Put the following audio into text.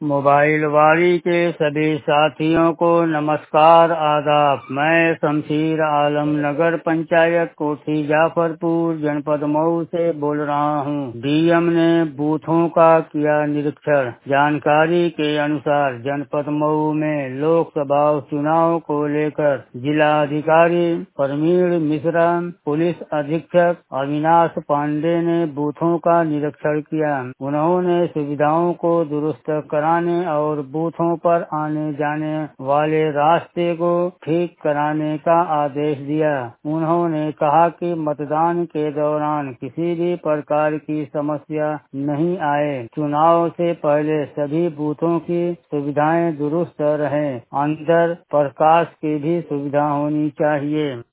Mobile वारी के सभी साथियों को नमस्कार आदाब। मैं शमशीर आलम नगर पंचायत कोठी जाफरपुर जनपद मऊ से बोल रहा हूँ। डीएम ने बूथों का किया निरीक्षण। जानकारी के अनुसार जनपद मऊ में लोकसभा चुनाव को लेकर जिला अधिकारी परमीर मिश्रा, पुलिस अधीक्षक अविनाश पांडे ने बूथों का निरीक्षण किया। उन्होंने सुविधाओं को दुरुस्त कराने और बूथों पर आने जाने वाले रास्ते को ठीक कराने का आदेश दिया। उन्होंने कहा कि मतदान के दौरान किसी भी प्रकार की समस्या नहीं आए। चुनाव से पहले सभी बूथों की सुविधाएं दुरुस्त रहें। अंदर प्रकाश की भी सुविधा होनी चाहिए।